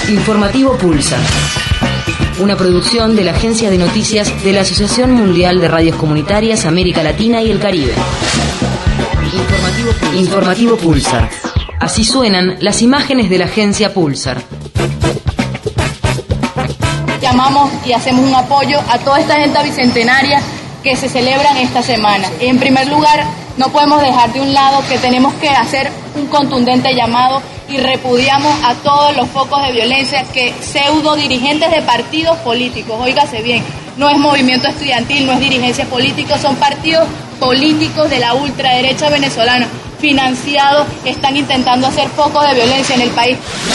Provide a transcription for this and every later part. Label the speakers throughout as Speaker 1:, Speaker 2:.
Speaker 1: Informativo Pulsar. Una producción de la Agencia de Noticias de la Asociación Mundial de Radios Comunitarias América Latina y el Caribe. Informativo Pulsar. Así suenan las imágenes de la agencia Pulsar.
Speaker 2: Llamamos y hacemos un apoyo a toda esta agenda bicentenaria que se celebran esta semana. En primer lugar, no podemos dejar de un lado que tenemos que hacer un contundente llamado y repudiamos a todos los focos de violencia que pseudo dirigentes de partidos políticos, óigase bien, no es movimiento estudiantil, no es dirigencia política, son partidos políticos de la ultraderecha venezolana, financiados, están intentando hacer focos de violencia en el país.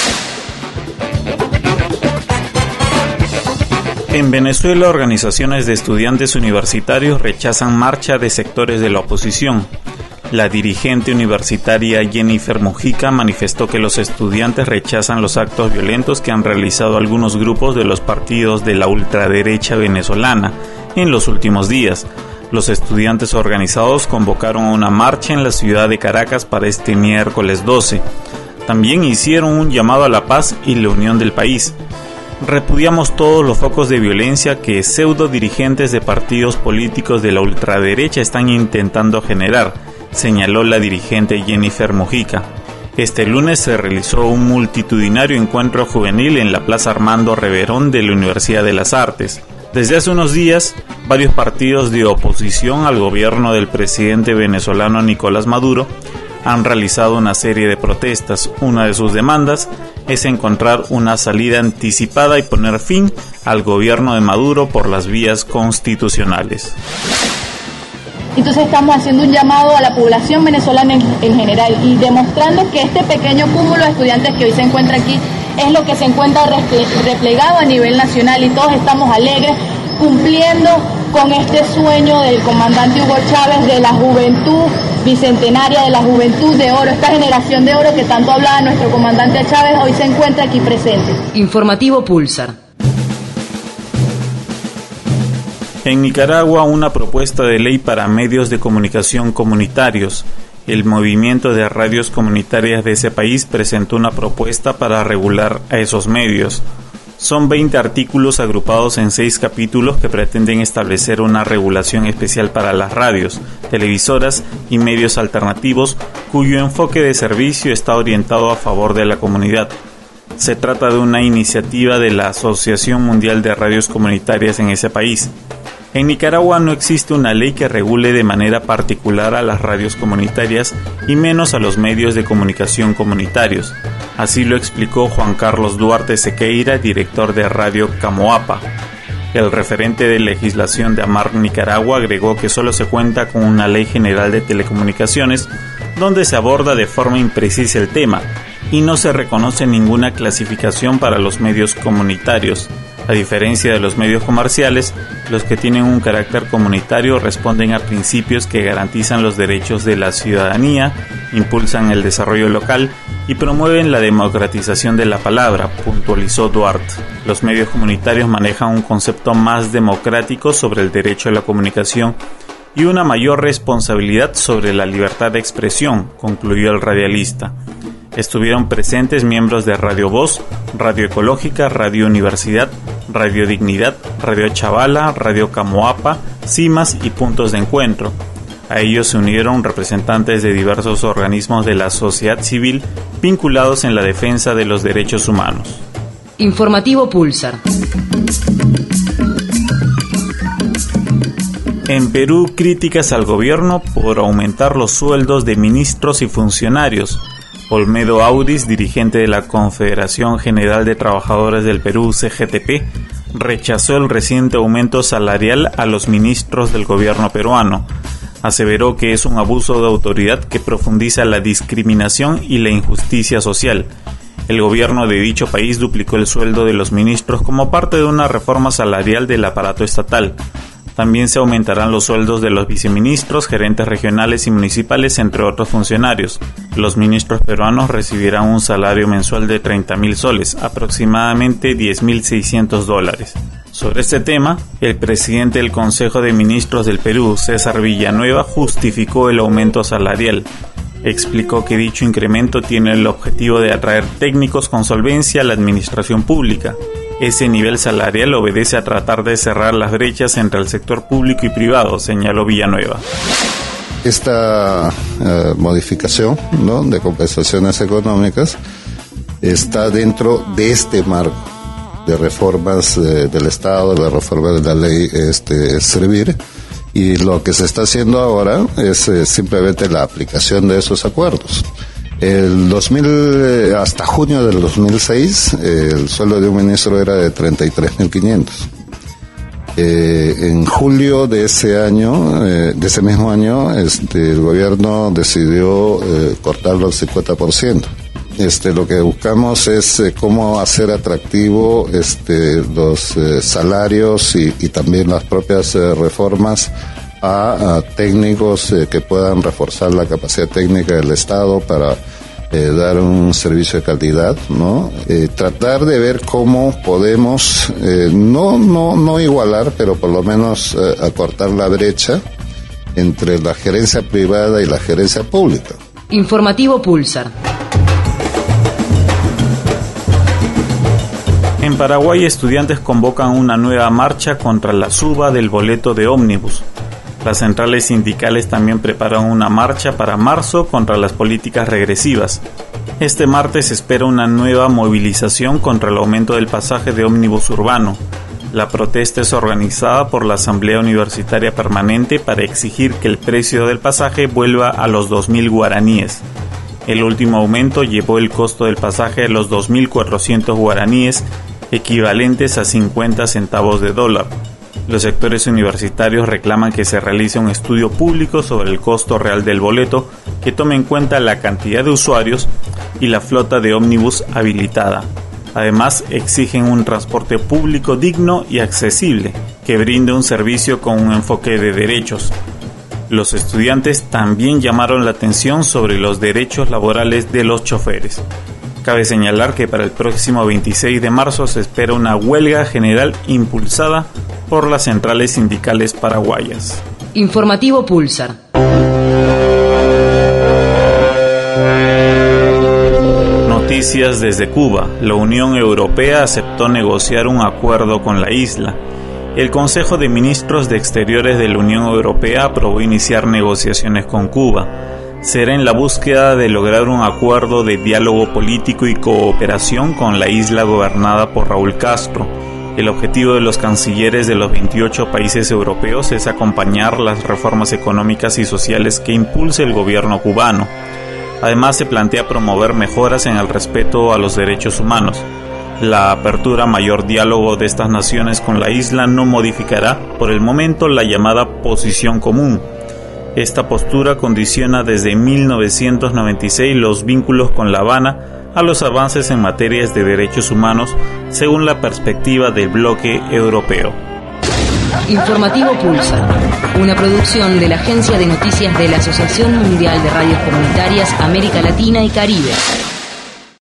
Speaker 3: En Venezuela, organizaciones de estudiantes universitarios rechazan marcha de sectores de la oposición. La dirigente universitaria Jennifer Mujica manifestó que los estudiantes rechazan los actos violentos que han realizado algunos grupos de los partidos de la ultraderecha venezolana en los últimos días. Los estudiantes organizados convocaron una marcha en la ciudad de Caracas para este miércoles 12. También hicieron un llamado a la paz y la unión del país. Repudiamos todos los focos de violencia que pseudo dirigentes de partidos políticos de la ultraderecha están intentando generar, señaló la dirigente Jennifer Mujica. Este lunes se realizó un multitudinario encuentro juvenil en la Plaza Armando Reverón de la Universidad de las Artes. Desde hace unos días, varios partidos de oposición al gobierno del presidente venezolano Nicolás Maduro han realizado una serie de protestas. Una de sus demandas es encontrar una salida anticipada y poner fin al gobierno de Maduro por las vías constitucionales.
Speaker 2: Entonces estamos haciendo un llamado a la población venezolana en general y demostrando que este pequeño cúmulo de estudiantes que hoy se encuentra aquí es lo que se encuentra replegado a nivel nacional y todos estamos alegres cumpliendo con este sueño del comandante Hugo Chávez de la juventud bicentenaria, de la juventud de oro, esta generación de oro que tanto hablaba nuestro comandante Chávez, hoy se encuentra aquí presente.
Speaker 1: Informativo Pulsar.
Speaker 3: En Nicaragua, una propuesta de ley para medios de comunicación comunitarios. El movimiento de radios comunitarias de ese país presentó una propuesta para regular a esos medios. Son 20 artículos agrupados en 6 capítulos que pretenden establecer una regulación especial para las radios, televisoras y medios alternativos cuyo enfoque de servicio está orientado a favor de la comunidad. Se trata de una iniciativa de la Asociación Mundial de Radios Comunitarias en ese país. En Nicaragua no existe una ley que regule de manera particular a las radios comunitarias y menos a los medios de comunicación comunitarios. Así lo explicó Juan Carlos Duarte Sequeira, director de Radio Camoapa. El referente de legislación de AMAR Nicaragua agregó que solo se cuenta con una ley general de telecomunicaciones donde se aborda de forma imprecisa el tema y no se reconoce ninguna clasificación para los medios comunitarios. A diferencia de los medios comerciales, los que tienen un carácter comunitario responden a principios que garantizan los derechos de la ciudadanía, impulsan el desarrollo local y promueven la democratización de la palabra, puntualizó Duarte. Los medios comunitarios manejan un concepto más democrático sobre el derecho a la comunicación y una mayor responsabilidad sobre la libertad de expresión, concluyó el radialista. Estuvieron presentes miembros de Radio Voz, Radio Ecológica, Radio Universidad, Radio Dignidad, Radio Chavala, Radio Camoapa, CIMAS y Puntos de Encuentro. A ellos se unieron representantes de diversos organismos de la sociedad civil vinculados en la defensa de los derechos humanos.
Speaker 1: Informativo Pulsar.
Speaker 3: En Perú, críticas al gobierno por aumentar los sueldos de ministros y funcionarios. Olmedo Audis, dirigente de la Confederación General de Trabajadores del Perú, CGTP, rechazó el reciente aumento salarial a los ministros del gobierno peruano. Aseveró que es un abuso de autoridad que profundiza la discriminación y la injusticia social. El gobierno de dicho país duplicó el sueldo de los ministros como parte de una reforma salarial del aparato estatal. También se aumentarán los sueldos de los viceministros, gerentes regionales y municipales, entre otros funcionarios. Los ministros peruanos recibirán un salario mensual de 30.000 soles, aproximadamente $10.600. Sobre este tema, el presidente del Consejo de Ministros del Perú, César Villanueva, justificó el aumento salarial. Explicó que dicho incremento tiene el objetivo de atraer técnicos con solvencia a la administración pública. Ese nivel salarial obedece a tratar de cerrar las brechas entre el sector público y privado, señaló Villanueva.
Speaker 4: Esta modificación, ¿no?, de compensaciones económicas está dentro de este marco de reformas del Estado, de la reforma de la ley Servir, y lo que se está haciendo ahora es simplemente la aplicación de esos acuerdos. Hasta junio del 2006, el sueldo de un ministro era de 33.500. En julio de ese año, de ese mismo año, el gobierno decidió cortarlo al 50%. Lo que buscamos es cómo hacer atractivo los salarios y también las propias reformas a técnicos que puedan reforzar la capacidad técnica del Estado para dar un servicio de calidad, ¿no? Tratar de ver cómo podemos no igualar, pero por lo menos acortar la brecha entre la gerencia privada y la gerencia pública.
Speaker 1: Informativo Pulsar.
Speaker 3: En Paraguay, estudiantes convocan una nueva marcha contra la suba del boleto de ómnibus. Las centrales sindicales también preparan una marcha para marzo contra las políticas regresivas. Este martes se espera una nueva movilización contra el aumento del pasaje de ómnibus urbano. La protesta es organizada por la Asamblea Universitaria Permanente para exigir que el precio del pasaje vuelva a los 2.000 guaraníes. El último aumento llevó el costo del pasaje a los 2.400 guaraníes, equivalentes a 50 centavos de dólar. Los sectores universitarios reclaman que se realice un estudio público sobre el costo real del boleto que tome en cuenta la cantidad de usuarios y la flota de ómnibus habilitada. Además, exigen un transporte público digno y accesible, que brinde un servicio con un enfoque de derechos. Los estudiantes también llamaron la atención sobre los derechos laborales de los choferes. Cabe señalar que para el próximo 26 de marzo se espera una huelga general impulsada por las centrales sindicales paraguayas.
Speaker 1: Informativo Pulsar.
Speaker 3: Noticias desde Cuba. La Unión Europea aceptó negociar un acuerdo con la isla. El Consejo de Ministros de Exteriores de la Unión Europea aprobó iniciar negociaciones con Cuba. Será en la búsqueda de lograr un acuerdo de diálogo político y cooperación con la isla gobernada por Raúl Castro. El objetivo de los cancilleres de los 28 países europeos es acompañar las reformas económicas y sociales que impulse el gobierno cubano. Además, se plantea promover mejoras en el respeto a los derechos humanos. La apertura a mayor diálogo de estas naciones con la isla no modificará, por el momento, la llamada posición común. Esta postura condiciona desde 1996 los vínculos con La Habana a los avances en materias de derechos humanos, según la perspectiva del bloque europeo.
Speaker 1: Informativo Pulsar, una producción de la Agencia de Noticias de la Asociación Mundial de Radios Comunitarias América Latina y Caribe.